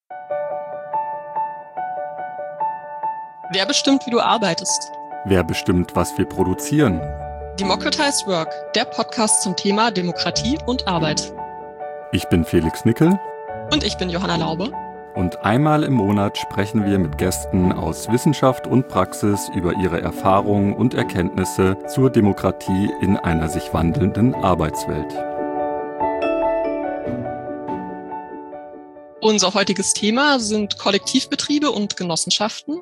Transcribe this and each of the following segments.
Wer bestimmt, wie du arbeitest? Wer bestimmt, was wir produzieren? Democratized Work, der Podcast zum Thema Demokratie und Arbeit. Ich bin Felix Nickel. Und ich bin Johanna Laube. Und einmal im Monat sprechen wir mit Gästen aus Wissenschaft und Praxis über ihre Erfahrungen und Erkenntnisse zur Demokratie in einer sich wandelnden Arbeitswelt. Unser heutiges Thema sind Kollektivbetriebe und Genossenschaften.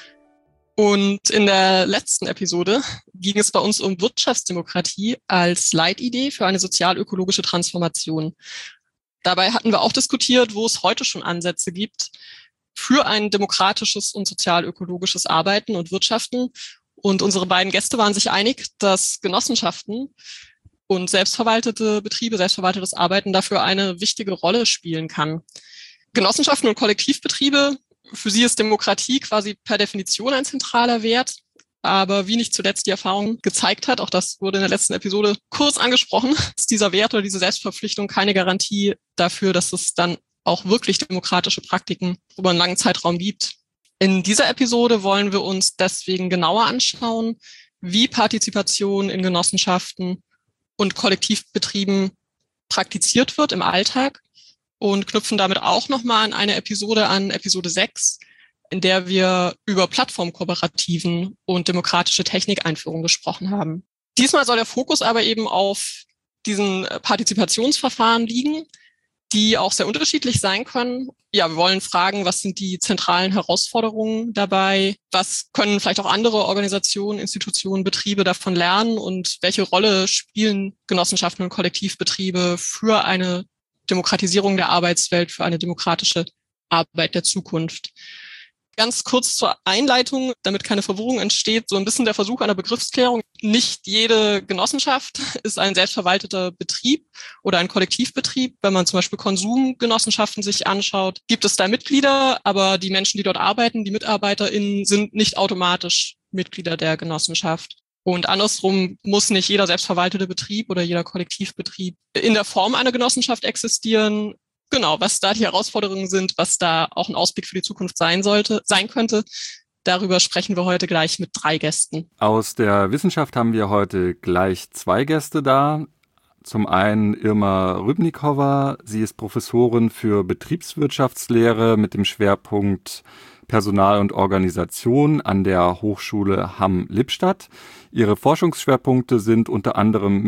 Und in der letzten Episode ging es bei uns um Wirtschaftsdemokratie als Leitidee für eine sozial-ökologische Transformation. Dabei hatten wir auch diskutiert, wo es heute schon Ansätze gibt für ein demokratisches und sozial-ökologisches Arbeiten und Wirtschaften. Und unsere beiden Gäste waren sich einig, dass Genossenschaften und selbstverwaltete Betriebe, selbstverwaltetes Arbeiten dafür eine wichtige Rolle spielen kann. Genossenschaften und Kollektivbetriebe, für sie ist Demokratie quasi per Definition ein zentraler Wert. Aber wie nicht zuletzt die Erfahrung gezeigt hat, auch das wurde in der letzten Episode kurz angesprochen, ist dieser Wert oder diese Selbstverpflichtung keine Garantie dafür, dass es dann auch wirklich demokratische Praktiken über einen langen Zeitraum gibt. In dieser Episode wollen wir uns deswegen genauer anschauen, wie Partizipation in Genossenschaften und Kollektivbetrieben praktiziert wird im Alltag und knüpfen damit auch nochmal an eine Episode an, Episode 6, in der wir über Plattformkooperativen und demokratische Technikeinführung gesprochen haben. Diesmal soll der Fokus aber eben auf diesen Partizipationsverfahren liegen, die auch sehr unterschiedlich sein können. Ja, wir wollen fragen, was sind die zentralen Herausforderungen dabei? Was können vielleicht auch andere Organisationen, Institutionen, Betriebe davon lernen? Und welche Rolle spielen Genossenschaften und Kollektivbetriebe für eine Demokratisierung der Arbeitswelt, für eine demokratische Arbeit der Zukunft? Ganz kurz zur Einleitung, damit keine Verwirrung entsteht, so ein bisschen der Versuch einer Begriffsklärung. Nicht jede Genossenschaft ist ein selbstverwalteter Betrieb oder ein Kollektivbetrieb. Wenn man zum Beispiel Konsumgenossenschaften sich anschaut, gibt es da Mitglieder, aber die Menschen, die dort arbeiten, die MitarbeiterInnen, sind nicht automatisch Mitglieder der Genossenschaft. Und andersrum muss nicht jeder selbstverwaltete Betrieb oder jeder Kollektivbetrieb in der Form einer Genossenschaft existieren. Genau, was da die Herausforderungen sind, was da auch ein Ausblick für die Zukunft sein könnte, darüber sprechen wir heute gleich mit 3 Gästen. Aus der Wissenschaft haben wir heute gleich 2 Gäste da. Zum einen Irma Rybnikova. Sie ist Professorin für Betriebswirtschaftslehre mit dem Schwerpunkt Personal und Organisation an der Hochschule Hamm-Lippstadt. Ihre Forschungsschwerpunkte sind unter anderem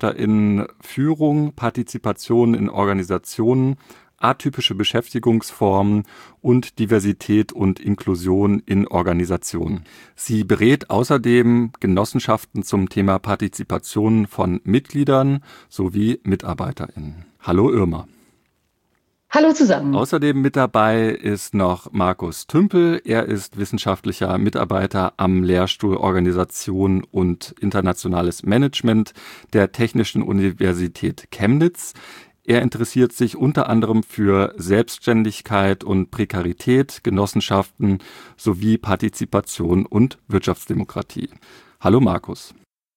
MitarbeiterInnenführung, Partizipation in Organisationen, atypische Beschäftigungsformen und Diversität und Inklusion in Organisationen. Sie berät außerdem Genossenschaften zum Thema Partizipation von Mitgliedern sowie MitarbeiterInnen. Hallo Irma. Hallo zusammen. Außerdem mit dabei ist noch Markus Tümpel. Er ist wissenschaftlicher Mitarbeiter am Lehrstuhl Organisation und Internationales Management der Technischen Universität Chemnitz. Er interessiert sich unter anderem für Selbstständigkeit und Prekarität, Genossenschaften sowie Partizipation und Wirtschaftsdemokratie. Hallo Markus.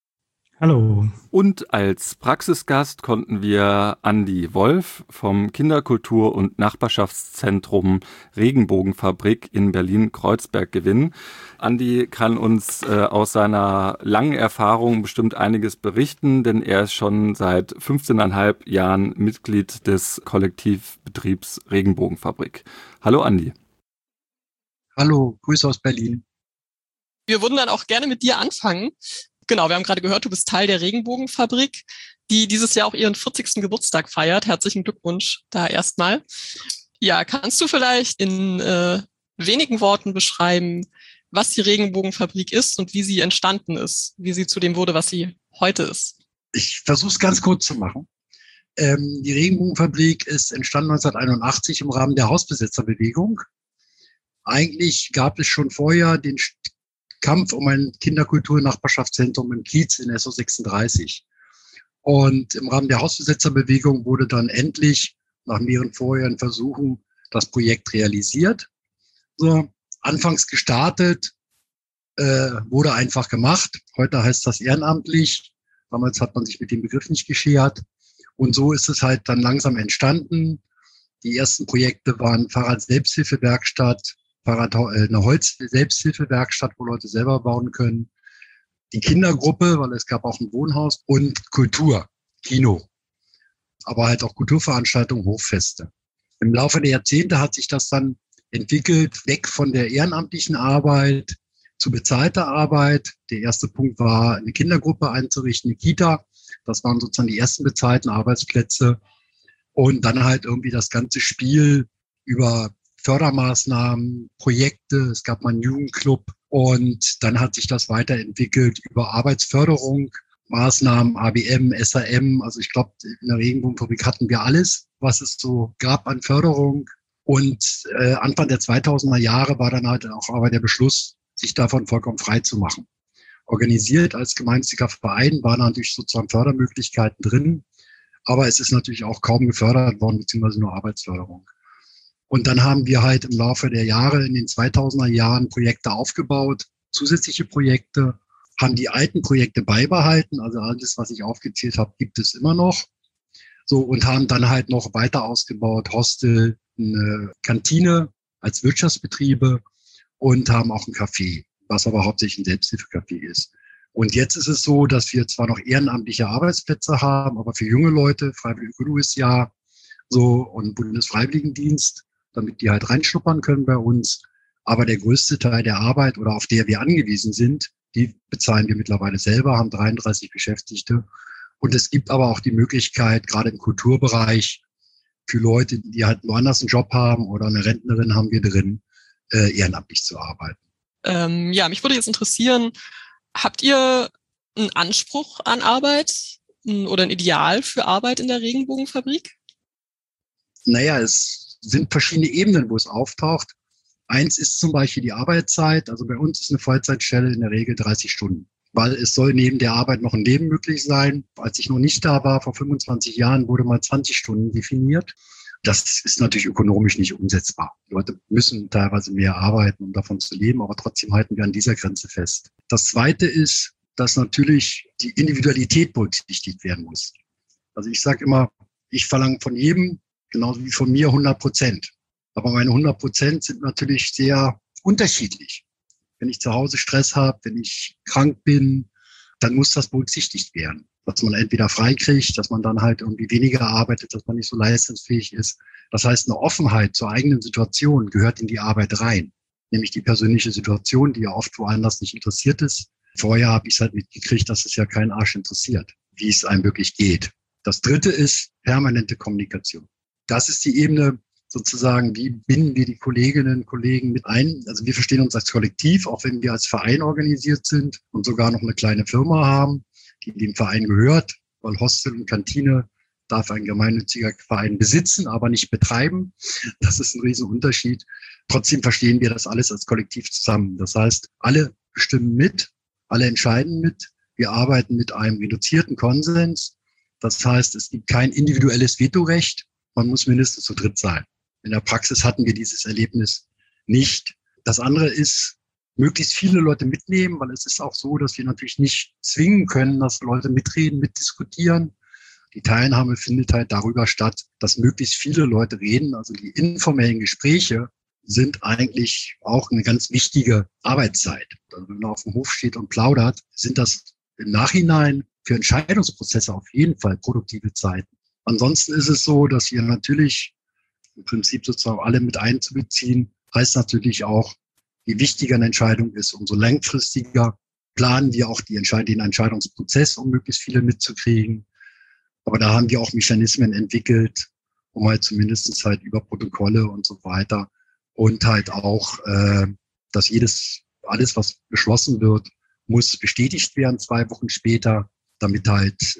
Hallo. Und als Praxisgast konnten wir Andi Wolf vom Kinderkultur- und Nachbarschaftszentrum Regenbogenfabrik in Berlin-Kreuzberg gewinnen. Andi kann uns aus seiner langen Erfahrung bestimmt einiges berichten, denn er ist schon seit 15,5 Jahren Mitglied des Kollektivbetriebs Regenbogenfabrik. Hallo Andi. Hallo, Grüße aus Berlin. Wir würden dann auch gerne mit dir anfangen. Genau, wir haben gerade gehört, du bist Teil der Regenbogenfabrik, die dieses Jahr auch ihren 40. Geburtstag feiert. Herzlichen Glückwunsch da erstmal. Ja, kannst du vielleicht in wenigen Worten beschreiben, was die Regenbogenfabrik ist und wie sie entstanden ist, wie sie zu dem wurde, was sie heute ist? Ich versuche es ganz kurz zu machen. Die Regenbogenfabrik ist entstanden 1981 im Rahmen der Hausbesetzerbewegung. Eigentlich gab es schon vorher den Kampf um ein Kinderkultur-Nachbarschaftszentrum im Kiez in SO 36. Und im Rahmen der Hausbesetzerbewegung wurde dann endlich nach mehreren vorherigen Versuchen das Projekt realisiert. So, anfangs gestartet, wurde einfach gemacht. Heute heißt das ehrenamtlich. Damals hat man sich mit dem Begriff nicht geschert. Und so ist es halt dann langsam entstanden. Die ersten Projekte waren Fahrrad-Selbsthilfewerkstatt, eine Holz-Selbsthilfewerkstatt, wo Leute selber bauen können. Die Kindergruppe, weil es gab auch ein Wohnhaus und Kultur, Kino, aber halt auch Kulturveranstaltungen, Hochfeste. Im Laufe der Jahrzehnte hat sich das dann entwickelt, weg von der ehrenamtlichen Arbeit zu bezahlter Arbeit. Der erste Punkt war, eine Kindergruppe einzurichten, eine Kita. Das waren sozusagen die ersten bezahlten Arbeitsplätze. Und dann halt irgendwie das ganze Spiel über Fördermaßnahmen, Projekte. Es gab mal einen Jugendclub. Und dann hat sich das weiterentwickelt über Arbeitsförderung, Maßnahmen, ABM, SAM. Also ich glaube, in der Regenbogenfabrik hatten wir alles, was es so gab an Förderung. Und Anfang der 2000er Jahre war dann halt auch aber der Beschluss, sich davon vollkommen frei zu machen. Organisiert als gemeinnütziger Verein waren natürlich sozusagen Fördermöglichkeiten drin, aber es ist natürlich auch kaum gefördert worden, beziehungsweise nur Arbeitsförderung. Und dann haben wir halt im Laufe der Jahre, in den 2000er Jahren, Projekte aufgebaut, zusätzliche Projekte, haben die alten Projekte beibehalten, also alles, was ich aufgezählt habe, gibt es immer noch. So, und haben dann halt noch weiter ausgebaut, Hostel, eine Kantine als Wirtschaftsbetriebe und haben auch ein Café, was aber hauptsächlich ein Selbsthilfecafé ist. Und jetzt ist es so, dass wir zwar noch ehrenamtliche Arbeitsplätze haben, aber für junge Leute, Freiwillige Bundesjahr, so und Bundesfreiwilligendienst, damit die halt reinschnuppern können bei uns. Aber der größte Teil der Arbeit oder auf der wir angewiesen sind, die bezahlen wir mittlerweile selber, haben 33 Beschäftigte. Und es gibt aber auch die Möglichkeit, gerade im Kulturbereich, für Leute, die halt woanders einen Job haben oder eine Rentnerin haben wir drin, ehrenamtlich zu arbeiten. Ja, mich würde jetzt interessieren, habt ihr einen Anspruch an Arbeit oder ein Ideal für Arbeit in der Regenbogenfabrik? Naja, es sind verschiedene Ebenen, wo es auftaucht. Eins ist zum Beispiel die Arbeitszeit. Also bei uns ist eine Vollzeitstelle in der Regel 30 Stunden, weil es soll neben der Arbeit noch ein Leben möglich sein. Als ich noch nicht da war, vor 25 Jahren, wurde mal 20 Stunden definiert. Das ist natürlich ökonomisch nicht umsetzbar. Die Leute müssen teilweise mehr arbeiten, um davon zu leben, aber trotzdem halten wir an dieser Grenze fest. Das Zweite ist, dass natürlich die Individualität berücksichtigt werden muss. Also ich sage immer, ich verlange von jedem, genauso wie von mir, 100%. Aber meine 100% sind natürlich sehr unterschiedlich. Wenn ich zu Hause Stress habe, wenn ich krank bin, dann muss das berücksichtigt werden. Dass man entweder frei kriegt, dass man dann halt irgendwie weniger arbeitet, dass man nicht so leistungsfähig ist. Das heißt, eine Offenheit zur eigenen Situation gehört in die Arbeit rein. Nämlich die persönliche Situation, die ja oft woanders nicht interessiert ist. Vorher habe ich es halt mitgekriegt, dass es ja keinen Arsch interessiert, wie es einem wirklich geht. Das Dritte ist permanente Kommunikation. Das ist die Ebene sozusagen, wie binden wir die Kolleginnen und Kollegen mit ein. Also wir verstehen uns als Kollektiv, auch wenn wir als Verein organisiert sind und sogar noch eine kleine Firma haben, die dem Verein gehört, weil Hostel und Kantine darf ein gemeinnütziger Verein besitzen, aber nicht betreiben. Das ist ein Riesenunterschied. Trotzdem verstehen wir das alles als Kollektiv zusammen. Das heißt, alle bestimmen mit, alle entscheiden mit. Wir arbeiten mit einem reduzierten Konsens. Das heißt, es gibt kein individuelles Vetorecht. Man muss mindestens zu dritt sein. In der Praxis hatten wir dieses Erlebnis nicht. Das andere ist, möglichst viele Leute mitnehmen, weil es ist auch so, dass wir natürlich nicht zwingen können, dass Leute mitreden, mitdiskutieren. Die Teilnahme findet halt darüber statt, dass möglichst viele Leute reden. Also die informellen Gespräche sind eigentlich auch eine ganz wichtige Arbeitszeit. Also wenn man auf dem Hof steht und plaudert, sind das im Nachhinein für Entscheidungsprozesse auf jeden Fall produktive Zeiten. Ansonsten ist es so, dass wir natürlich im Prinzip sozusagen alle mit einzubeziehen, heißt natürlich auch, je wichtiger eine Entscheidung ist, umso langfristiger planen wir auch den Entscheidungsprozess, um möglichst viele mitzukriegen. Aber da haben wir auch Mechanismen entwickelt, um halt zumindest halt über Protokolle und so weiter und halt auch, dass alles, was beschlossen wird, muss bestätigt werden 2 Wochen später, damit halt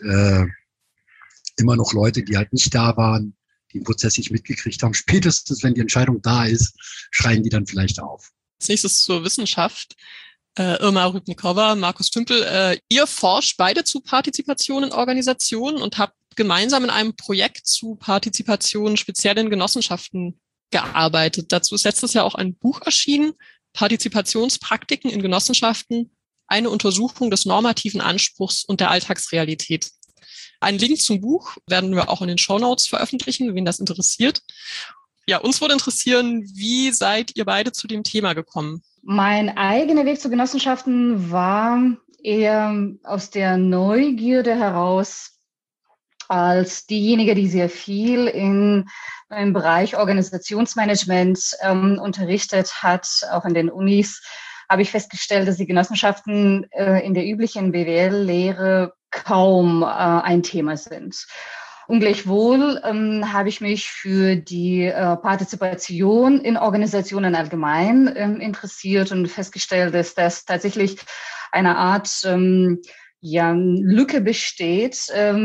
immer noch Leute, die halt nicht da waren, die den Prozess nicht mitgekriegt haben, spätestens wenn die Entscheidung da ist, schreien die dann vielleicht auf. Als nächstes zur Wissenschaft. Irma Rybnikova, Markus Tümpel, ihr forscht beide zu Partizipation in Organisationen und habt gemeinsam in einem Projekt zu Partizipation speziell in Genossenschaften gearbeitet. Dazu ist letztes Jahr auch ein Buch erschienen, Partizipationspraktiken in Genossenschaften, eine Untersuchung des normativen Anspruchs und der Alltagsrealität. Einen Link zum Buch werden wir auch in den Shownotes veröffentlichen, wen das interessiert. Ja, uns würde interessieren, wie seid ihr beide zu dem Thema gekommen? Mein eigener Weg zu Genossenschaften war eher aus der Neugierde heraus, als diejenige, die sehr viel im Bereich Organisationsmanagement unterrichtet hat, auch in den Unis, habe ich festgestellt, dass die Genossenschaften in der üblichen BWL-Lehre kaum ein Thema sind. Und gleichwohl habe ich mich für die Partizipation in Organisationen allgemein interessiert und festgestellt, dass das tatsächlich eine Art Lücke besteht,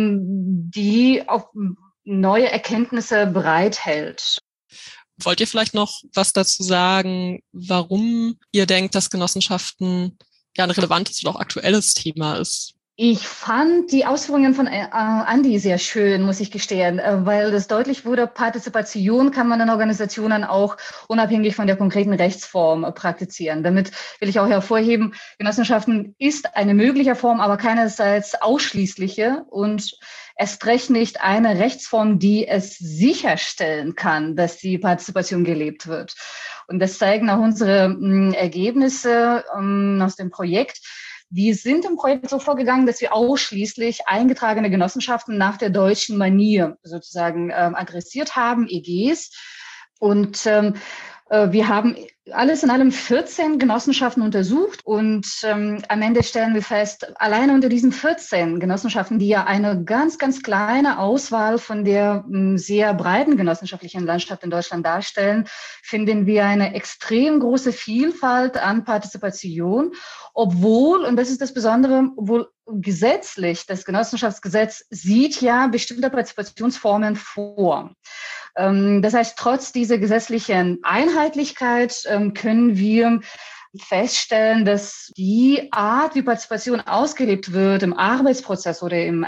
die auf neue Erkenntnisse bereithält. Wollt ihr vielleicht noch was dazu sagen, warum ihr denkt, dass Genossenschaften ja ein relevantes oder auch aktuelles Thema ist? Ich fand die Ausführungen von Andi sehr schön, muss ich gestehen, weil das deutlich wurde, Partizipation kann man in Organisationen auch unabhängig von der konkreten Rechtsform praktizieren. Damit will ich auch hervorheben, Genossenschaften ist eine mögliche Form, aber keinerseits ausschließliche und erst recht nicht eine Rechtsform, die es sicherstellen kann, dass die Partizipation gelebt wird. Und das zeigen auch unsere Ergebnisse aus dem Projekt. Wir sind im Projekt so vorgegangen, dass wir ausschließlich eingetragene Genossenschaften nach der deutschen Manier sozusagen adressiert haben, EGs. Und wir haben alles in allem 14 Genossenschaften untersucht und am Ende stellen wir fest, alleine unter diesen 14 Genossenschaften, die ja eine ganz, ganz kleine Auswahl von der sehr breiten genossenschaftlichen Landschaft in Deutschland darstellen, finden wir eine extrem große Vielfalt an Partizipation, obwohl, und das ist das Besondere, obwohl gesetzlich, das Genossenschaftsgesetz sieht ja bestimmte Partizipationsformen vor. Das heißt, trotz dieser gesetzlichen Einheitlichkeit können wir feststellen, dass die Art, wie Partizipation ausgelebt wird im Arbeitsprozess oder in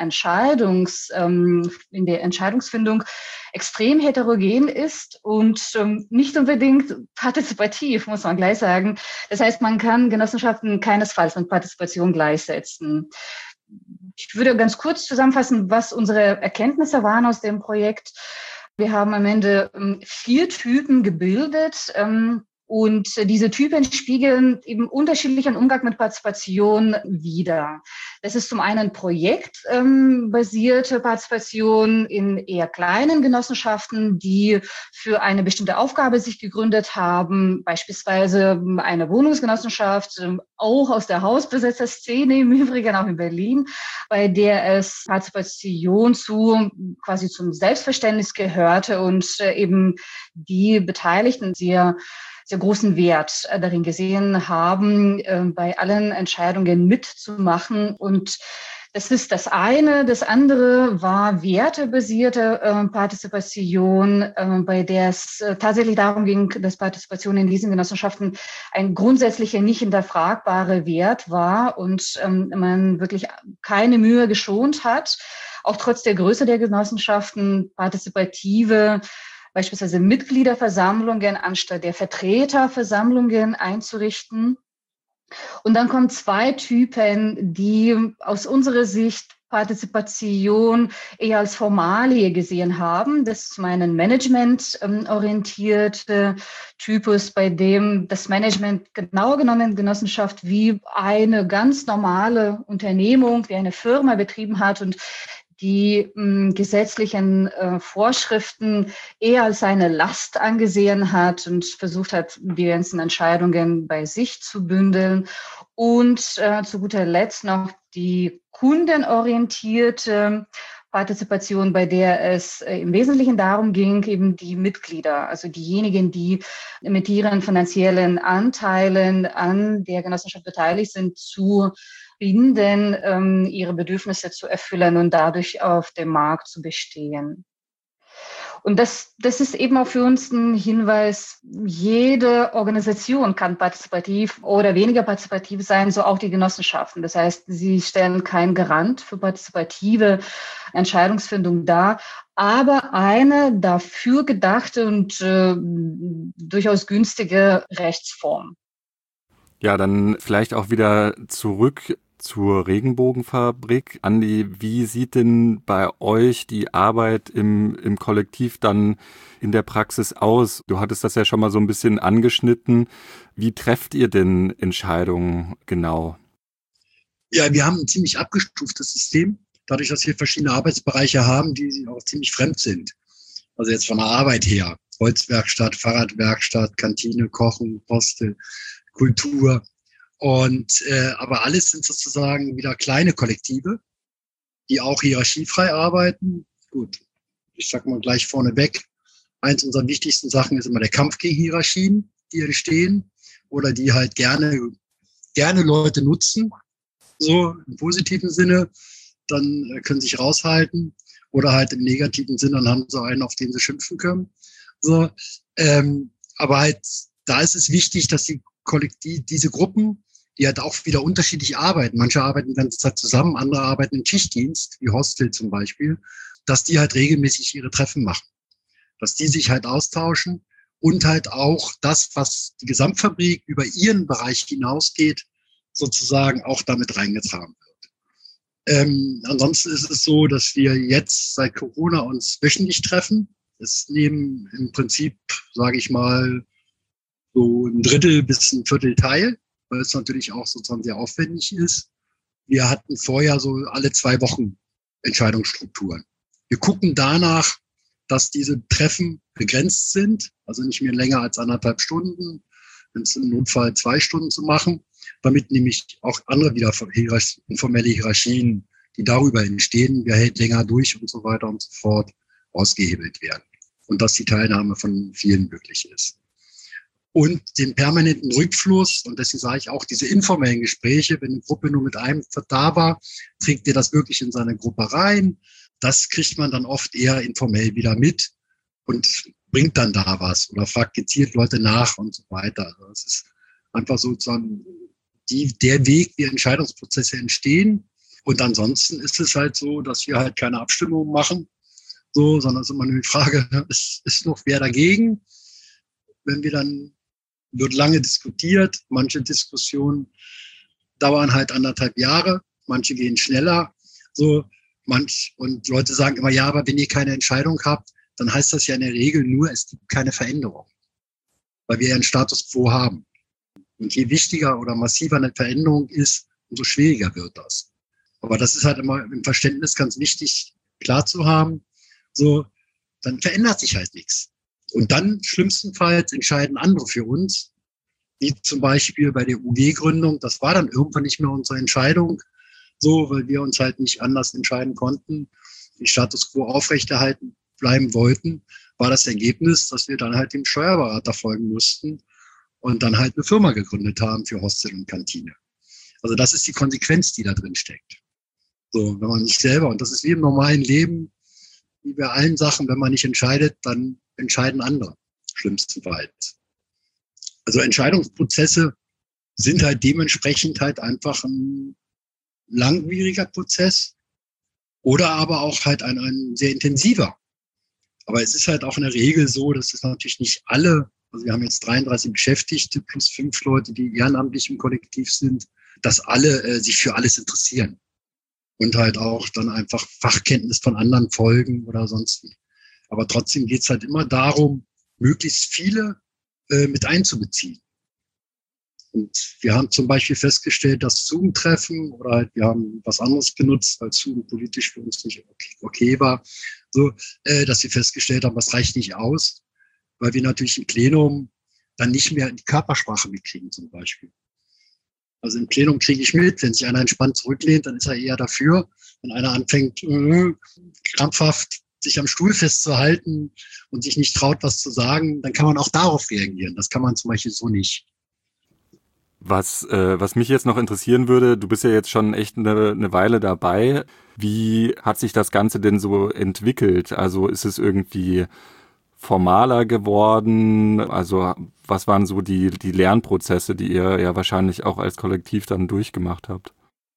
der Entscheidungsfindung extrem heterogen ist und nicht unbedingt partizipativ, muss man gleich sagen. Das heißt, man kann Genossenschaften keinesfalls mit Partizipation gleichsetzen. Ich würde ganz kurz zusammenfassen, was unsere Erkenntnisse waren aus dem Projekt. Wir haben am Ende 4 Typen gebildet und diese Typen spiegeln eben unterschiedlichen Umgang mit Partizipation wider. Das ist zum einen projektbasierte Partizipation in eher kleinen Genossenschaften, die für eine bestimmte Aufgabe sich gegründet haben, beispielsweise eine Wohnungsgenossenschaft, auch aus der Hausbesetzerszene im Übrigen, auch in Berlin, bei der es Partizipation quasi zum Selbstverständnis gehörte und eben die Beteiligten sehr großen Wert darin gesehen haben, bei allen Entscheidungen mitzumachen. Und das ist das eine. Das andere war wertebasierte Partizipation, bei der es tatsächlich darum ging, dass Partizipation in diesen Genossenschaften ein grundsätzlicher, nicht hinterfragbare Wert war und man wirklich keine Mühe geschont hat, auch trotz der Größe der Genossenschaften partizipative beispielsweise Mitgliederversammlungen anstatt der Vertreterversammlungen einzurichten. Und dann kommen 2 Typen, die aus unserer Sicht Partizipation eher als Formalie gesehen haben. Das ist zum einen managementorientierte Typus, bei dem das Management genau genommen Genossenschaft wie eine ganz normale Unternehmung, wie eine Firma betrieben hat und die gesetzlichen Vorschriften eher als eine Last angesehen hat und versucht hat, die ganzen Entscheidungen bei sich zu bündeln. Und zu guter Letzt noch die kundenorientierte Partizipation, bei der es im Wesentlichen darum ging, eben die Mitglieder, also diejenigen, die mit ihren finanziellen Anteilen an der Genossenschaft beteiligt sind, zu binden, ihre Bedürfnisse zu erfüllen und dadurch auf dem Markt zu bestehen. Und das ist eben auch für uns ein Hinweis, jede Organisation kann partizipativ oder weniger partizipativ sein, so auch die Genossenschaften. Das heißt, sie stellen keinen Garant für partizipative Entscheidungsfindung dar, aber eine dafür gedachte und durchaus günstige Rechtsform. Ja, dann vielleicht auch wieder zurück zur Regenbogenfabrik. Andi, wie sieht denn bei euch die Arbeit im Kollektiv dann in der Praxis aus? Du hattest das ja schon mal so ein bisschen angeschnitten. Wie trefft ihr denn Entscheidungen genau? Ja, wir haben ein ziemlich abgestuftes System, dadurch, dass wir verschiedene Arbeitsbereiche haben, die auch ziemlich fremd sind. Also jetzt von der Arbeit her. Holzwerkstatt, Fahrradwerkstatt, Kantine, Kochen, Poste, Kultur. Und aber alles sind sozusagen wieder kleine Kollektive, die auch hierarchiefrei arbeiten. Gut, ich sag mal gleich vorneweg, eins unserer wichtigsten Sachen ist immer der Kampf gegen Hierarchien, die entstehen oder die halt gerne Leute nutzen, so im positiven Sinne, dann können sie sich raushalten oder halt im negativen Sinne, dann haben sie einen, auf den sie schimpfen können. So, aber halt, da ist es wichtig, dass diese Gruppen, die halt auch wieder unterschiedlich arbeiten, manche arbeiten die ganze Zeit zusammen, andere arbeiten im Schichtdienst, wie Hostel zum Beispiel, dass die halt regelmäßig ihre Treffen machen, dass die sich halt austauschen und halt auch das, was die Gesamtfabrik über ihren Bereich hinausgeht, sozusagen auch damit reingetragen wird. Ansonsten ist es so, dass wir jetzt seit Corona uns wöchentlich treffen. Es nehmen im Prinzip, sage ich mal, so ein Drittel bis ein Viertel teil, weil es natürlich auch sozusagen sehr aufwendig ist. Wir hatten vorher so alle 2 Wochen Entscheidungsstrukturen. Wir gucken danach, dass diese Treffen begrenzt sind, also nicht mehr länger als 1,5 Stunden, wenn es im Notfall 2 Stunden zu machen, damit nämlich auch andere wieder informelle Hierarchien, die darüber entstehen, wer hält länger durch und so weiter und so fort, ausgehebelt werden. Und dass die Teilnahme von vielen möglich ist. Und den permanenten Rückfluss, und deswegen sage ich auch, diese informellen Gespräche, wenn eine Gruppe nur mit einem da war, trägt ihr das wirklich in seine Gruppe rein. Das kriegt man dann oft eher informell wieder mit und bringt dann da was oder fragt gezielt Leute nach und so weiter. Also das ist einfach sozusagen der Weg, wie Entscheidungsprozesse entstehen. Und ansonsten ist es halt so, dass wir halt keine Abstimmung machen, so, sondern es ist immer nur die Frage, ist noch wer dagegen? Wenn wir dann, wird lange diskutiert, manche Diskussionen dauern halt 1,5 Jahre, manche gehen schneller, so, und Leute sagen immer, ja, aber wenn ihr keine Entscheidung habt, dann heißt das ja in der Regel nur, es gibt keine Veränderung, weil wir ja einen Status quo haben. Und je wichtiger oder massiver eine Veränderung ist, umso schwieriger wird das. Aber das ist halt immer im Verständnis ganz wichtig, klar zu haben, so, dann verändert sich halt nichts. Und dann schlimmstenfalls entscheiden andere für uns, wie zum Beispiel bei der UG-Gründung. Das war dann irgendwann nicht mehr unsere Entscheidung, so, weil wir uns halt nicht anders entscheiden konnten, den Status quo aufrechterhalten bleiben wollten, war das Ergebnis, dass wir dann halt dem Steuerberater folgen mussten und dann halt eine Firma gegründet haben für Hostel und Kantine. Also das ist die Konsequenz, die da drin steckt. So, wenn man nicht selber, und das ist wie im normalen Leben, wie bei allen Sachen, wenn man nicht entscheidet, dann entscheiden andere, schlimmstenfalls. Also Entscheidungsprozesse sind halt dementsprechend halt einfach ein langwieriger Prozess oder aber auch halt ein sehr intensiver. Aber es ist halt auch in der Regel so, dass es natürlich nicht alle, also wir haben jetzt 33 Beschäftigte plus 5 Leute, die ehrenamtlich im Kollektiv sind, dass alle sich für alles interessieren und halt auch dann einfach Fachkenntnis von anderen folgen oder sonst wie. Aber trotzdem geht es halt immer darum, möglichst viele mit einzubeziehen. Und wir haben zum Beispiel festgestellt, dass Zoom-Treffen oder halt wir haben was anderes genutzt, weil Zoom politisch für uns nicht okay war, so, dass wir festgestellt haben, das reicht nicht aus, weil wir natürlich im Plenum dann nicht mehr die Körpersprache mitkriegen zum Beispiel. Also im Plenum kriege ich mit, wenn sich einer entspannt zurücklehnt, dann ist er eher dafür. Wenn einer anfängt, krampfhaft sich am Stuhl festzuhalten und sich nicht traut, was zu sagen, dann kann man auch darauf reagieren. Das kann man zum Beispiel so nicht. Was mich jetzt noch interessieren würde, du bist ja jetzt schon echt eine Weile dabei. Wie hat sich das Ganze denn so entwickelt? Also ist es irgendwie formaler geworden? Also was waren so die Lernprozesse, die ihr ja wahrscheinlich auch als Kollektiv dann durchgemacht habt?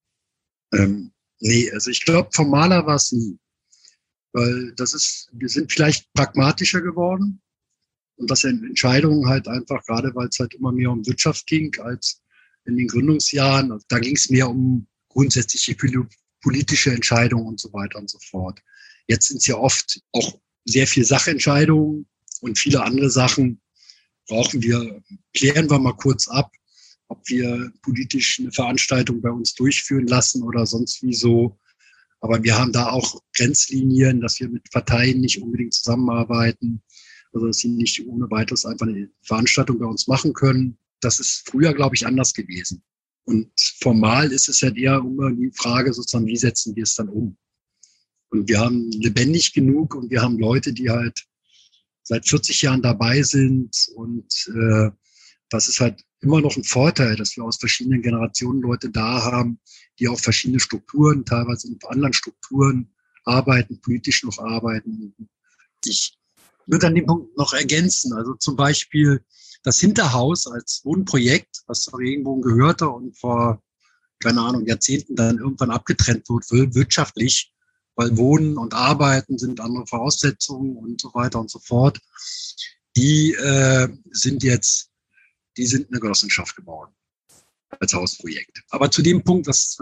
Nee, also ich glaube, formaler war es nie. Weil wir sind vielleicht pragmatischer geworden und dass Entscheidungen halt einfach, gerade weil es halt immer mehr um Wirtschaft ging als in den Gründungsjahren, also da ging es mehr um grundsätzliche politische Entscheidungen und so weiter und so fort. Jetzt sind es ja oft auch sehr viel Sachentscheidungen und viele andere Sachen klären wir mal kurz ab, ob wir politisch eine Veranstaltung bei uns durchführen lassen oder sonst wie so. Aber wir haben da auch Grenzlinien, dass wir mit Parteien nicht unbedingt zusammenarbeiten, also dass sie nicht ohne weiteres einfach eine Veranstaltung bei uns machen können. Das ist früher, glaube ich, anders gewesen. Und formal ist es halt eher immer die Frage sozusagen, wie setzen wir es dann um? Und wir haben lebendig genug und wir haben Leute, die halt seit 40 Jahren dabei sind. Und das ist halt immer noch ein Vorteil, dass wir aus verschiedenen Generationen Leute da haben, die auch verschiedene Strukturen, teilweise in anderen Strukturen arbeiten, politisch noch arbeiten. Ich würde an dem Punkt noch ergänzen, also zum Beispiel das Hinterhaus als Wohnprojekt, was zur Regenbogen gehörte und vor, keine Ahnung, Jahrzehnten dann irgendwann abgetrennt wurde, wirtschaftlich, weil Wohnen und Arbeiten sind andere Voraussetzungen und so weiter und so fort. Die sind eine Genossenschaft geworden als Hausprojekt. Aber zu dem Punkt, was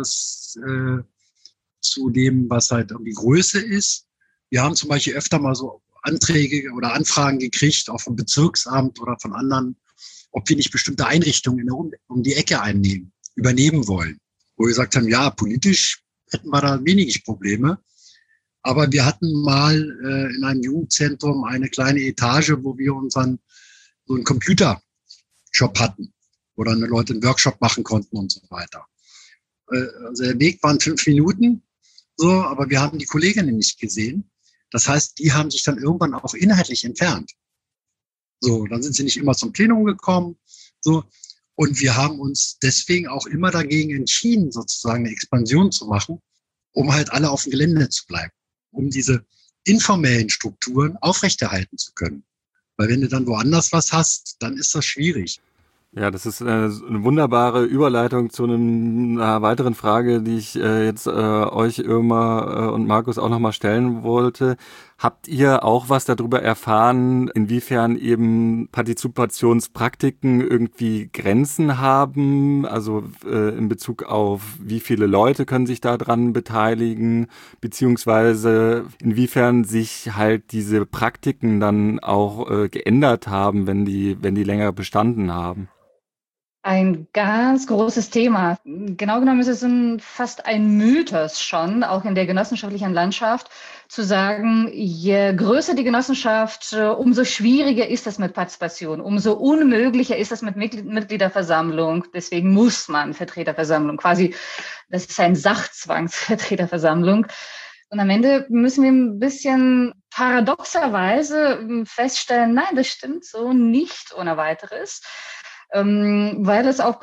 halt irgendwie Größe ist, wir haben zum Beispiel öfter mal so Anträge oder Anfragen gekriegt, auch vom Bezirksamt oder von anderen, ob wir nicht bestimmte Einrichtungen um die Ecke übernehmen wollen. Wo wir gesagt haben, ja, politisch hätten wir da wenig Probleme. Aber wir hatten mal in einem Jugendzentrum eine kleine Etage, wo wir so einen Computershop hatten, wo dann Leute einen Workshop machen konnten und so weiter. Also der Weg waren 5 Minuten, so, aber wir haben die Kolleginnen nicht gesehen. Das heißt, die haben sich dann irgendwann auch inhaltlich entfernt. So, dann sind sie nicht immer zum Plenum gekommen. So, und wir haben uns deswegen auch immer dagegen entschieden, sozusagen eine Expansion zu machen, um halt alle auf dem Gelände zu bleiben, um diese informellen Strukturen aufrechterhalten zu können. Weil wenn du dann woanders was hast, dann ist das schwierig. Ja, das ist eine wunderbare Überleitung zu einer weiteren Frage, die ich jetzt euch, Irma und Markus, auch nochmal stellen wollte. Habt ihr auch was darüber erfahren, inwiefern eben Partizipationspraktiken irgendwie Grenzen haben? Also in Bezug auf, wie viele Leute können sich daran beteiligen, beziehungsweise inwiefern sich halt diese Praktiken dann auch geändert haben, wenn die länger bestanden haben? Ein ganz großes Thema. Genau genommen ist es fast ein Mythos schon, auch in der genossenschaftlichen Landschaft, zu sagen, je größer die Genossenschaft, umso schwieriger ist es mit Partizipation, umso unmöglicher ist es mit Mitgliederversammlung. Deswegen muss man Vertreterversammlung, quasi, das ist ein Sachzwangsvertreterversammlung. Und am Ende müssen wir ein bisschen paradoxerweise feststellen, nein, das stimmt so nicht ohne weiteres. Weil es auch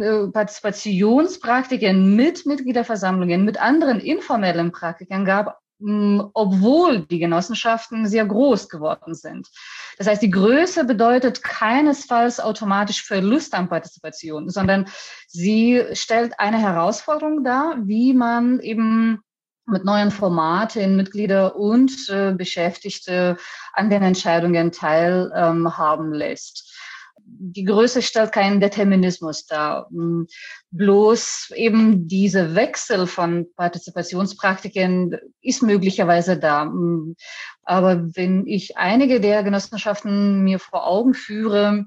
Partizipationspraktiken mit Mitgliederversammlungen, mit anderen informellen Praktiken gab, obwohl die Genossenschaften sehr groß geworden sind. Das heißt, die Größe bedeutet keinesfalls automatisch Verlust an Partizipation, sondern sie stellt eine Herausforderung dar, wie man eben mit neuen Formaten Mitglieder und Beschäftigte an den Entscheidungen teilhaben lässt. Die Größe stellt keinen Determinismus dar. Bloß eben dieser Wechsel von Partizipationspraktiken ist möglicherweise da. Aber wenn ich einige der Genossenschaften mir vor Augen führe,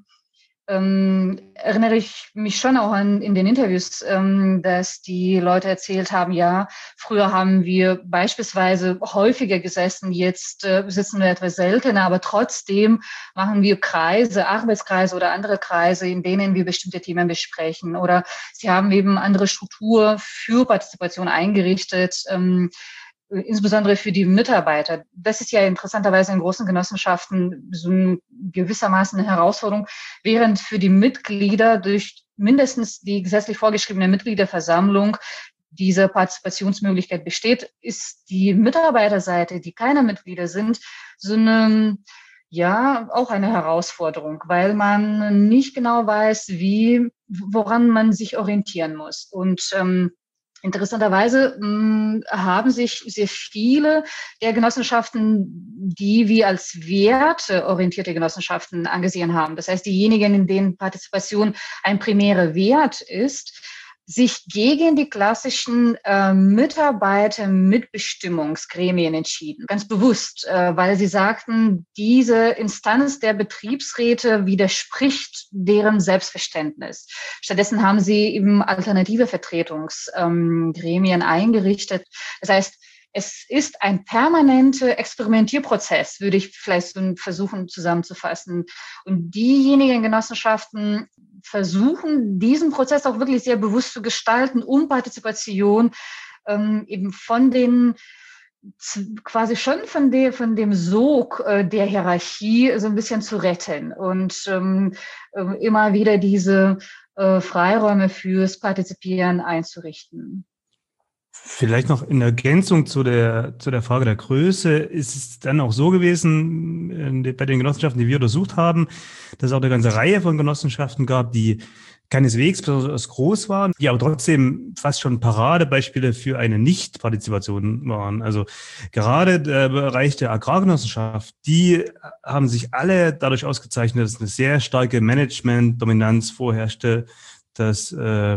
erinnere ich mich schon auch in den Interviews, dass die Leute erzählt haben, ja, früher haben wir beispielsweise häufiger gesessen, jetzt sitzen wir etwas seltener, aber trotzdem machen wir Kreise, Arbeitskreise oder andere Kreise, in denen wir bestimmte Themen besprechen. Oder sie haben eben andere Struktur für Partizipation eingerichtet, insbesondere für die Mitarbeiter. Das ist ja interessanterweise in großen Genossenschaften so gewissermaßen eine Herausforderung, während für die Mitglieder durch mindestens die gesetzlich vorgeschriebene Mitgliederversammlung diese Partizipationsmöglichkeit besteht, ist die Mitarbeiterseite, die keine Mitglieder sind, so eine, ja, auch eine Herausforderung, weil man nicht genau weiß, woran man sich orientieren muss. Und interessanterweise haben sich sehr viele der Genossenschaften, die wir als werteorientierte Genossenschaften angesehen haben, das heißt diejenigen, in denen Partizipation ein primärer Wert ist, sich gegen die klassischen Mitarbeitermitbestimmungsgremien entschieden, ganz bewusst, weil sie sagten, diese Instanz der Betriebsräte widerspricht deren Selbstverständnis. Stattdessen haben sie eben alternative Vertretungsgremien eingerichtet. Das heißt, es ist ein permanenter Experimentierprozess, würde ich vielleicht versuchen zusammenzufassen. Und diejenigen Genossenschaften versuchen, diesen Prozess auch wirklich sehr bewusst zu gestalten, um Partizipation eben von den quasi schon von dem Sog der Hierarchie so ein bisschen zu retten und immer wieder diese Freiräume fürs Partizipieren einzurichten. Vielleicht noch in Ergänzung zu der Frage der Größe ist es dann auch so gewesen, bei den Genossenschaften, die wir untersucht haben, dass es auch eine ganze Reihe von Genossenschaften gab, die keineswegs besonders groß waren, die aber trotzdem fast schon Paradebeispiele für eine Nichtpartizipation waren. Also gerade der Bereich der Agrargenossenschaft, die haben sich alle dadurch ausgezeichnet, dass eine sehr starke Management-Dominanz vorherrschte, dass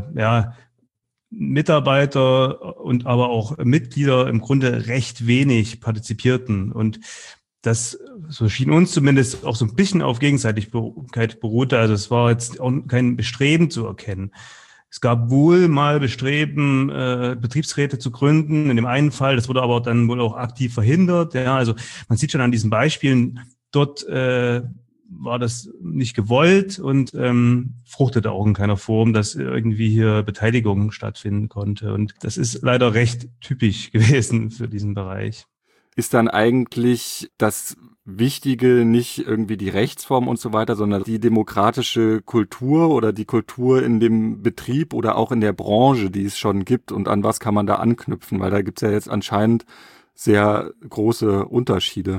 Mitarbeiter und aber auch Mitglieder im Grunde recht wenig partizipierten. Und das, so schien uns zumindest, auch so ein bisschen auf Gegenseitigkeit beruhte. Also es war jetzt auch kein Bestreben zu erkennen. Es gab wohl mal Bestreben, Betriebsräte zu gründen. In dem einen Fall, das wurde aber dann wohl auch aktiv verhindert. Ja, also man sieht schon an diesen Beispielen, dort war das nicht gewollt und fruchtete auch in keiner Form, dass irgendwie hier Beteiligung stattfinden konnte. Und das ist leider recht typisch gewesen für diesen Bereich. Ist dann eigentlich das Wichtige nicht irgendwie die Rechtsform und so weiter, sondern die demokratische Kultur oder die Kultur in dem Betrieb oder auch in der Branche, die es schon gibt, und an was kann man da anknüpfen? Weil da gibt es ja jetzt anscheinend sehr große Unterschiede.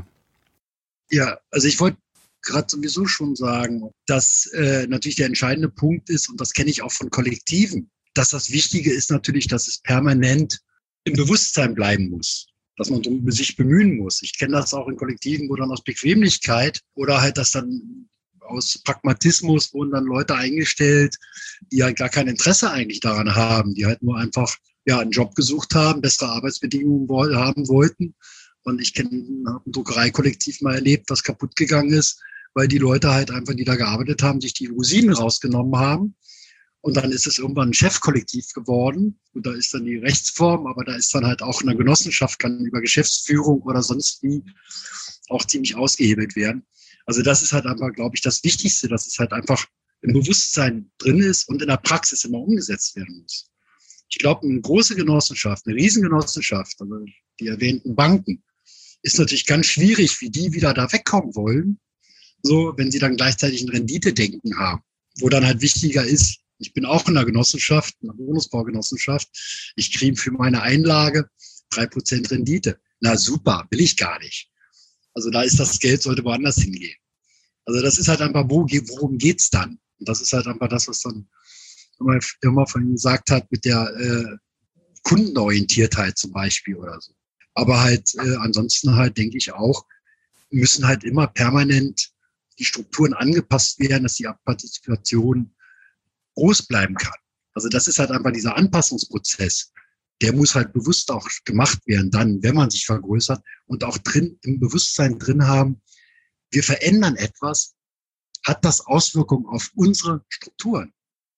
Ja, also ich wollte gerade sowieso schon sagen, dass natürlich der entscheidende Punkt ist, und das kenne ich auch von Kollektiven, dass das Wichtige ist natürlich, dass es permanent im Bewusstsein bleiben muss, dass man sich bemühen muss. Ich kenne das auch in Kollektiven, wo dann aus Bequemlichkeit oder halt das dann aus Pragmatismus wurden dann Leute eingestellt, die halt gar kein Interesse eigentlich daran haben, die halt nur einfach einen Job gesucht haben, bessere Arbeitsbedingungen haben wollten. Und ich habe ein Druckereikollektiv mal erlebt, was kaputt gegangen ist, weil die Leute halt einfach, die da gearbeitet haben, sich die Rosinen rausgenommen haben. Und dann ist es irgendwann ein Chefkollektiv geworden. Und da ist dann die Rechtsform, aber da ist dann halt auch eine Genossenschaft, kann über Geschäftsführung oder sonst wie auch ziemlich ausgehebelt werden. Also das ist halt einfach, glaube ich, das Wichtigste, dass es halt einfach im Bewusstsein drin ist und in der Praxis immer umgesetzt werden muss. Ich glaube, eine große Genossenschaft, eine Riesengenossenschaft, also die erwähnten Banken, ist natürlich ganz schwierig, wie die wieder da wegkommen wollen, so wenn sie dann gleichzeitig ein Renditedenken haben, wo dann halt wichtiger ist, ich bin auch in einer Genossenschaft, einer Wohnungsbaugenossenschaft, ich kriege für meine Einlage 3% Rendite. Na super, will ich gar nicht. Also da ist das Geld, sollte woanders hingehen. Also das ist halt einfach, worum geht's dann? Und das ist halt einfach das, was dann immer von gesagt hat mit der Kundenorientiertheit zum Beispiel oder so. Aber halt ansonsten halt, denke ich auch, müssen halt immer permanent die Strukturen angepasst werden, dass die Partizipation groß bleiben kann. Also das ist halt einfach dieser Anpassungsprozess. Der muss halt bewusst auch gemacht werden, dann, wenn man sich vergrößert und auch drin im Bewusstsein drin haben, wir verändern etwas, hat das Auswirkungen auf unsere Strukturen.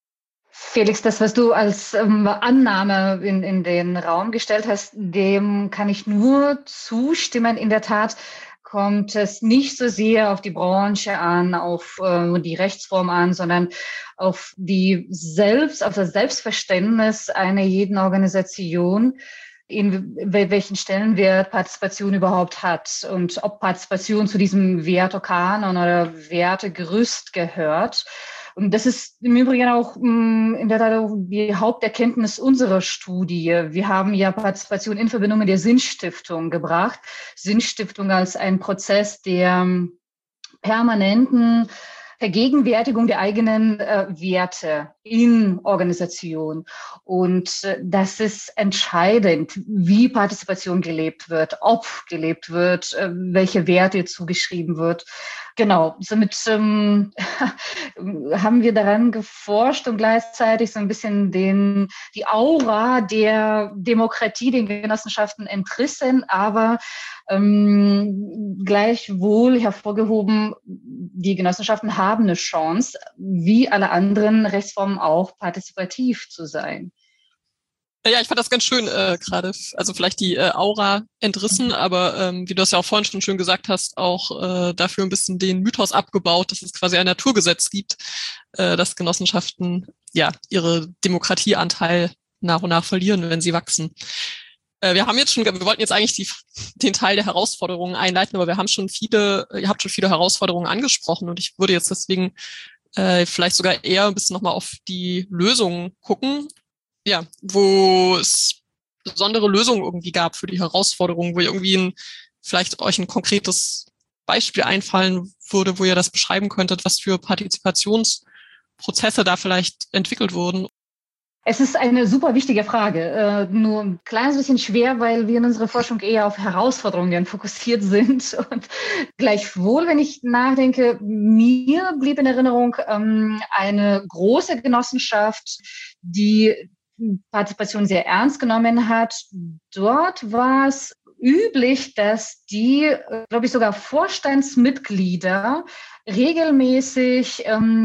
Felix, das, was du als Annahme in den Raum gestellt hast, dem kann ich nur zustimmen. In der Tat kommt es nicht so sehr auf die Branche an, auf die Rechtsform an, sondern auf das Selbstverständnis einer jeden Organisation, in welchen Stellenwert Partizipation überhaupt hat und ob Partizipation zu diesem Wertekanon oder Wertegerüst gehört. Und das ist im Übrigen auch in der Tat auch die Haupterkenntnis unserer Studie. Wir haben ja Partizipation in Verbindung mit der Sinnstiftung gebracht. Sinnstiftung als ein Prozess der permanenten Vergegenwärtigung der eigenen Werte in Organisation. Und das ist entscheidend, wie Partizipation gelebt wird, ob gelebt wird, welche Werte zugeschrieben wird. Genau, somit haben wir daran geforscht und gleichzeitig so ein bisschen die Aura der Demokratie den Genossenschaften entrissen, aber gleichwohl hervorgehoben, die Genossenschaften haben eine Chance, wie alle anderen Rechtsformen auch partizipativ zu sein. Ja, ich fand das ganz schön gerade. Also vielleicht die Aura entrissen, aber wie du das ja auch vorhin schon schön gesagt hast, auch dafür ein bisschen den Mythos abgebaut, dass es quasi ein Naturgesetz gibt, dass Genossenschaften ja ihre Demokratieanteil nach und nach verlieren, wenn sie wachsen. Wir wollten jetzt eigentlich den Teil der Herausforderungen einleiten, aber ihr habt schon viele Herausforderungen angesprochen und ich würde jetzt deswegen vielleicht sogar eher ein bisschen nochmal auf die Lösungen gucken. Ja, wo es besondere Lösungen irgendwie gab für die Herausforderungen, wo ihr irgendwie vielleicht euch ein konkretes Beispiel einfallen würde, wo ihr das beschreiben könntet, was für Partizipationsprozesse da vielleicht entwickelt wurden. Es ist eine super wichtige Frage, nur ein kleines bisschen schwer, weil wir in unserer Forschung eher auf Herausforderungen fokussiert sind. Und gleichwohl, wenn ich nachdenke, mir blieb in Erinnerung eine große Genossenschaft, die Partizipation sehr ernst genommen hat. Dort war es üblich, dass die, glaube ich, sogar Vorstandsmitglieder regelmäßig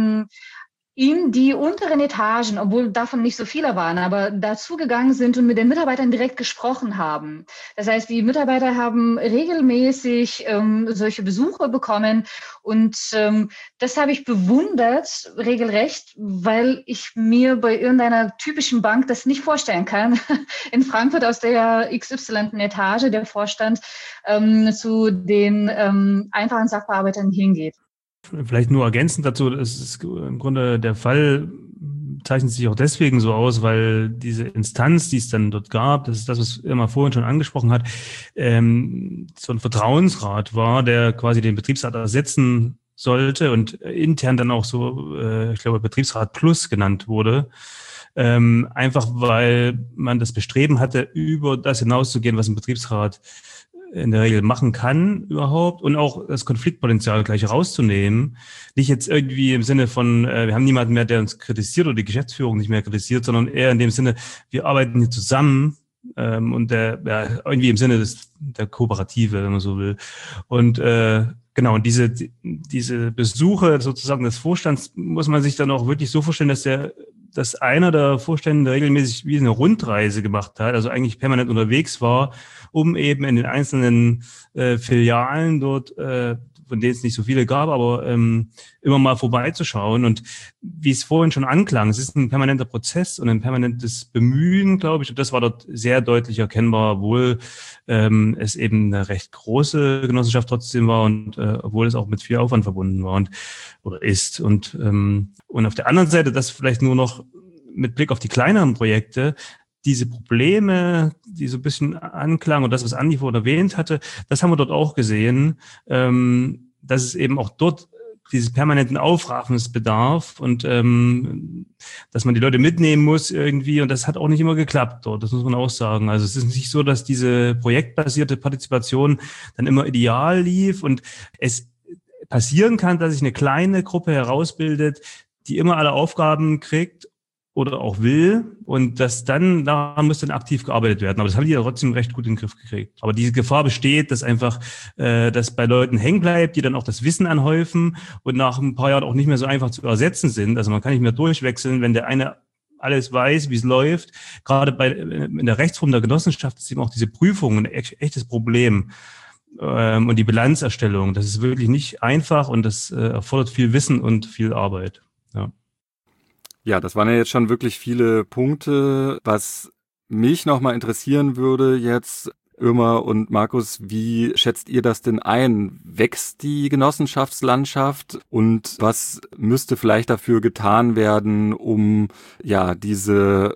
in die unteren Etagen, obwohl davon nicht so viele waren, aber dazugegangen sind und mit den Mitarbeitern direkt gesprochen haben. Das heißt, die Mitarbeiter haben regelmäßig solche Besuche bekommen und das habe ich bewundert, regelrecht, weil ich mir bei irgendeiner typischen Bank das nicht vorstellen kann. In Frankfurt aus der XY Etage der Vorstand zu den einfachen Sachbearbeitern hingeht. Vielleicht nur ergänzend dazu, das ist im Grunde der Fall, zeichnet sich auch deswegen so aus, weil diese Instanz, die es dann dort gab, das ist das, was Irma vorhin schon angesprochen hat, so ein Vertrauensrat war, der quasi den Betriebsrat ersetzen sollte und intern dann auch so, ich glaube, Betriebsrat Plus genannt wurde. Einfach weil man das Bestreben hatte, über das hinauszugehen, was ein Betriebsrat in der Regel machen kann überhaupt und auch das Konfliktpotenzial gleich rauszunehmen. Nicht jetzt irgendwie im Sinne von, wir haben niemanden mehr, der uns kritisiert oder die Geschäftsführung nicht mehr kritisiert, sondern eher in dem Sinne, wir arbeiten hier zusammen und irgendwie im Sinne der Kooperative, wenn man so will. Und genau, und diese Besuche sozusagen des Vorstands muss man sich dann auch wirklich so vorstellen, dass einer der Vorstände regelmäßig wie eine Rundreise gemacht hat, also eigentlich permanent unterwegs war, um eben in den einzelnen Filialen dort, von denen es nicht so viele gab, aber immer mal vorbeizuschauen. Und wie es vorhin schon anklang, es ist ein permanenter Prozess und ein permanentes Bemühen, glaube ich. Und das war dort sehr deutlich erkennbar, obwohl es eben eine recht große Genossenschaft trotzdem war und obwohl es auch mit viel Aufwand verbunden war oder ist. Und auf der anderen Seite, das vielleicht nur noch mit Blick auf die kleineren Projekte, diese Probleme, die so ein bisschen anklangen und das, was Andi vorhin erwähnt hatte, das haben wir dort auch gesehen, dass es eben auch dort dieses permanenten Aufraffens bedarf und dass man die Leute mitnehmen muss irgendwie und das hat auch nicht immer geklappt dort, das muss man auch sagen. Also es ist nicht so, dass diese projektbasierte Partizipation dann immer ideal lief und es passieren kann, dass sich eine kleine Gruppe herausbildet, die immer alle Aufgaben kriegt oder auch will und daran muss dann aktiv gearbeitet werden. Aber das haben die ja trotzdem recht gut in den Griff gekriegt. Aber diese Gefahr besteht, dass einfach das bei Leuten hängen bleibt, die dann auch das Wissen anhäufen und nach ein paar Jahren auch nicht mehr so einfach zu ersetzen sind. Also man kann nicht mehr durchwechseln, wenn der eine alles weiß, wie es läuft. Gerade in der Rechtsform der Genossenschaft ist eben auch diese Prüfung ein echtes Problem. Und die Bilanzerstellung, das ist wirklich nicht einfach und das erfordert viel Wissen und viel Arbeit. Ja. Ja, das waren ja jetzt schon wirklich viele Punkte. Was mich nochmal interessieren würde jetzt, Irma und Markus, wie schätzt ihr das denn ein? Wächst die Genossenschaftslandschaft und was müsste vielleicht dafür getan werden, um ja diese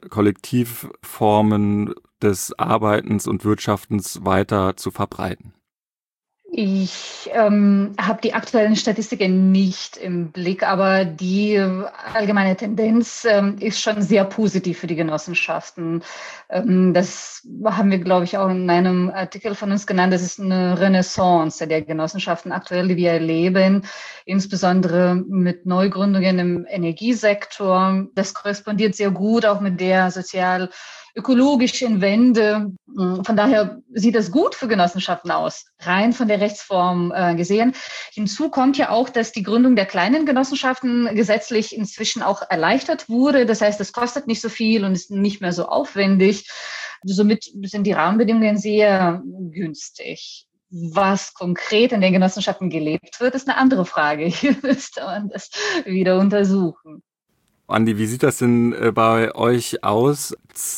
Kollektivformen des Arbeitens und Wirtschaftens weiter zu verbreiten? Ich habe die aktuellen Statistiken nicht im Blick, aber die allgemeine Tendenz ist schon sehr positiv für die Genossenschaften. Das haben wir, glaube ich, auch in einem Artikel von uns genannt. Das ist eine Renaissance der Genossenschaften aktuell, die wir erleben, insbesondere mit Neugründungen im Energiesektor. Das korrespondiert sehr gut auch mit der ökologischen Wende. Von daher sieht es gut für Genossenschaften aus, rein von der Rechtsform gesehen. Hinzu kommt ja auch, dass die Gründung der kleinen Genossenschaften gesetzlich inzwischen auch erleichtert wurde. Das heißt, es kostet nicht so viel und ist nicht mehr so aufwendig. Somit sind die Rahmenbedingungen sehr günstig. Was konkret in den Genossenschaften gelebt wird, ist eine andere Frage. Hier müsste man das wieder untersuchen. Andi, wie sieht das denn bei euch aus?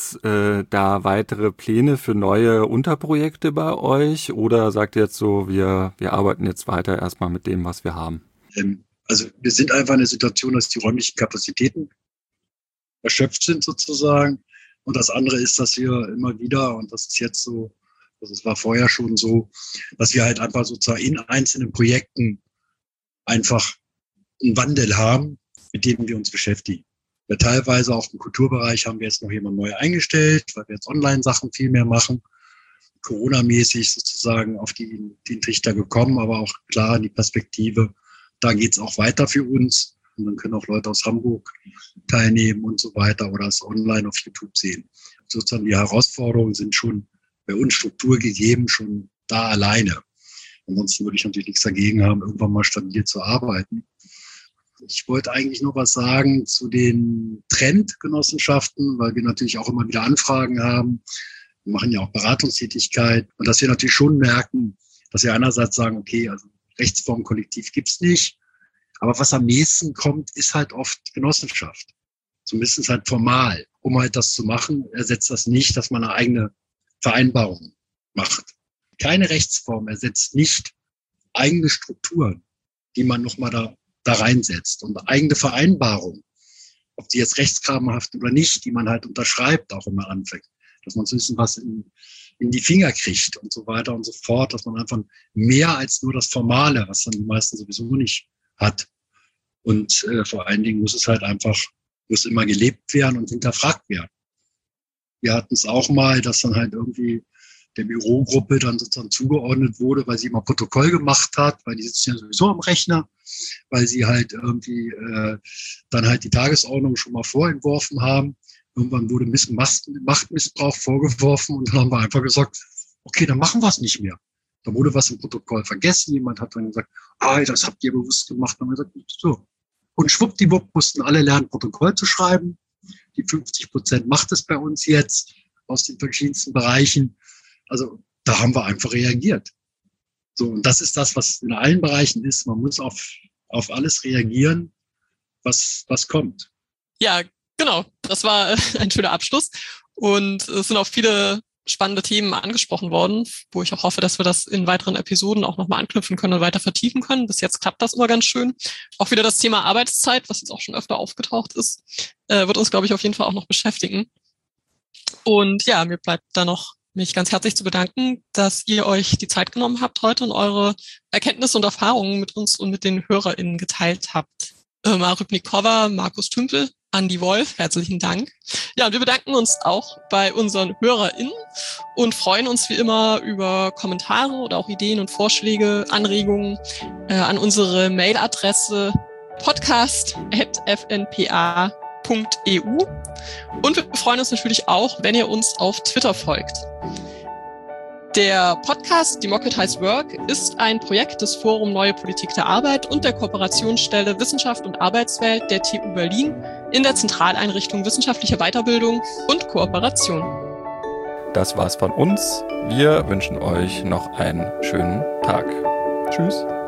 Da weitere Pläne für neue Unterprojekte bei euch? Oder sagt ihr jetzt so, wir arbeiten jetzt weiter erstmal mit dem, was wir haben? Also wir sind einfach in der Situation, dass die räumlichen Kapazitäten erschöpft sind sozusagen. Und das andere ist, dass wir immer wieder, und das ist jetzt so, das war vorher schon so, dass wir halt einfach sozusagen in einzelnen Projekten einfach einen Wandel haben, mit denen wir uns beschäftigen. Ja, teilweise auch im Kulturbereich haben wir jetzt noch jemand neu eingestellt, weil wir jetzt Online-Sachen viel mehr machen. Corona-mäßig sozusagen auf den Trichter gekommen, aber auch klar in die Perspektive, da geht's auch weiter für uns. Und dann können auch Leute aus Hamburg teilnehmen und so weiter oder es online auf YouTube sehen. Sozusagen die Herausforderungen sind schon bei uns Struktur gegeben, schon da alleine. Ansonsten würde ich natürlich nichts dagegen haben, irgendwann mal stabil zu arbeiten. Ich wollte eigentlich noch was sagen zu den Trendgenossenschaften, weil wir natürlich auch immer wieder Anfragen haben. Wir machen ja auch Beratungstätigkeit und dass wir natürlich schon merken, dass wir einerseits sagen, okay, also Rechtsformkollektiv gibt's nicht, aber was am nächsten kommt, ist halt oft Genossenschaft. Zumindest halt formal. Um halt das zu machen, ersetzt das nicht, dass man eine eigene Vereinbarung macht. Keine Rechtsform ersetzt nicht eigene Strukturen, die man nochmal da reinsetzt und eigene Vereinbarungen, ob die jetzt rechtskramerhaft oder nicht, die man halt unterschreibt, auch wenn man anfängt, dass man so ein bisschen was in die Finger kriegt und so weiter und so fort, dass man einfach mehr als nur das Formale, was dann die meisten sowieso nicht hat. Und vor allen Dingen muss immer gelebt werden und hinterfragt werden. Wir hatten es auch mal, dass dann halt irgendwie der Bürogruppe dann sozusagen zugeordnet wurde, weil sie mal Protokoll gemacht hat, weil die sitzen ja sowieso am Rechner, weil sie halt irgendwie dann halt die Tagesordnung schon mal vorentworfen haben. Irgendwann wurde Machtmissbrauch vorgeworfen und dann haben wir einfach gesagt, okay, dann machen wir es nicht mehr. Da wurde was im Protokoll vergessen. Jemand hat dann gesagt, das habt ihr bewusst gemacht. Dann haben wir gesagt, so. Und schwuppdiwupp mussten alle lernen, Protokoll zu schreiben. Die 50% macht es bei uns jetzt aus den verschiedensten Bereichen. Also da haben wir einfach reagiert. So, und das ist das, was in allen Bereichen ist. Man muss auf alles reagieren, was kommt. Ja, genau. Das war ein schöner Abschluss. Und es sind auch viele spannende Themen angesprochen worden, wo ich auch hoffe, dass wir das in weiteren Episoden auch nochmal anknüpfen können und weiter vertiefen können. Bis jetzt klappt das immer ganz schön. Auch wieder das Thema Arbeitszeit, was jetzt auch schon öfter aufgetaucht ist, wird uns, glaube ich, auf jeden Fall auch noch beschäftigen. Und ja, mir bleibt da noch mich ganz herzlich zu bedanken, dass ihr euch die Zeit genommen habt heute und eure Erkenntnisse und Erfahrungen mit uns und mit den HörerInnen geteilt habt. Irma Rybnikova, Markus Tümpel, Andi Wolf, herzlichen Dank. Ja, und wir bedanken uns auch bei unseren HörerInnen und freuen uns wie immer über Kommentare oder auch Ideen und Vorschläge, Anregungen an unsere Mailadresse podcast@fnpa.eu. Und wir freuen uns natürlich auch, wenn ihr uns auf Twitter folgt. Der Podcast Democratize Work ist ein Projekt des Forum Neue Politik der Arbeit und der Kooperationsstelle Wissenschaft und Arbeitswelt der TU Berlin in der Zentraleinrichtung Wissenschaftliche Weiterbildung und Kooperation. Das war's von uns. Wir wünschen euch noch einen schönen Tag. Tschüss.